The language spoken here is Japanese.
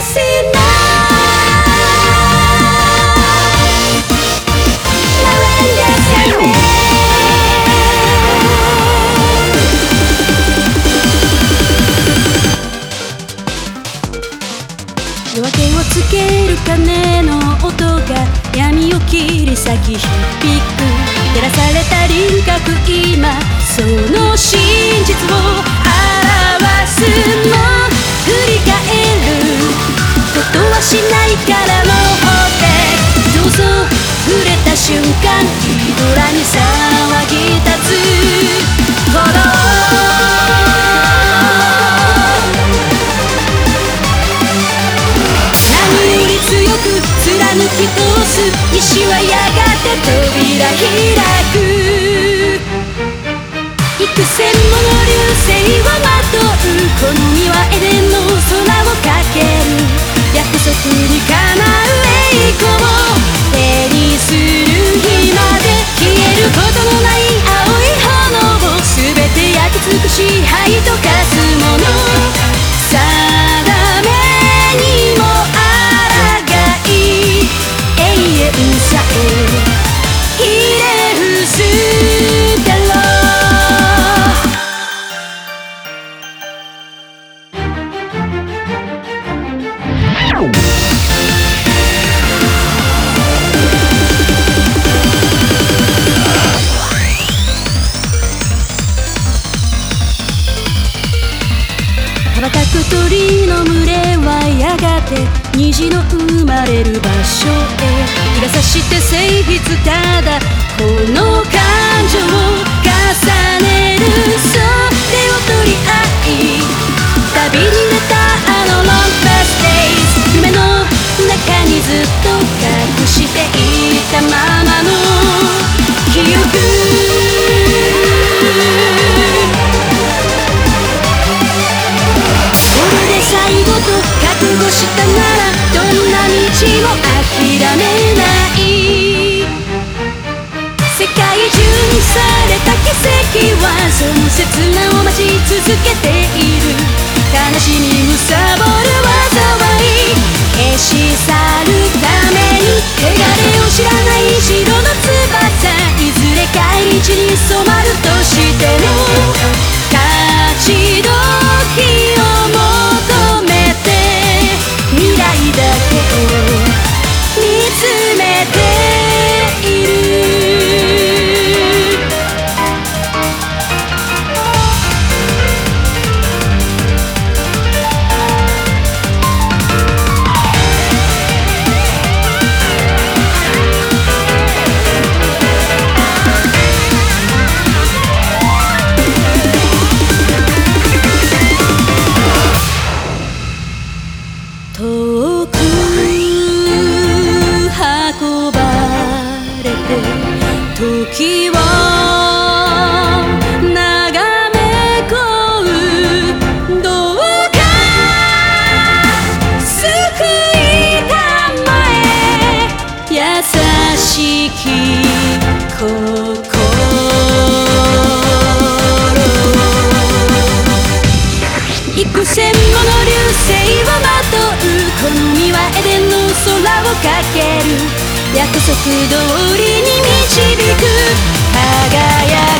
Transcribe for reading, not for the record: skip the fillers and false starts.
夜明けをつける鐘の音が闇を切り裂き響く照らされた輪郭今その真実を表すの振り返ることはしないからもってどうぞ触れた瞬間イドラに騒ぎ立つほど貫き通す石はやがて扉開く幾千もの流星をまとうこの身はエデンの空をかける約束にかなう栄光を手にする日まで消えることのない青い炎を全て焼き尽くし灰と化すもの定めにもさえひれ伏すだろう羽ばたく鳥の群れはやがて虹の生まれる場所へ日が差して静筆ただこの感情を重ねるそれを取り合い旅に出たあの Long past days 夢の中にずっと隠していたままの記憶これで最後と覚悟したならどんな道も諦めない世界中にされた奇跡はその刹那を待ち続けている悲しみむさぼる災い消し去るために汚れを知らない白の翼いずれ返り血に染まるとしても勝ち時を求めて未来だけを見つめている遠く運ばれて時を眺めこうどうか救いたまえ優しき心幾千もの流星をまとうこの身はエデンの空をかける約束通りに導く輝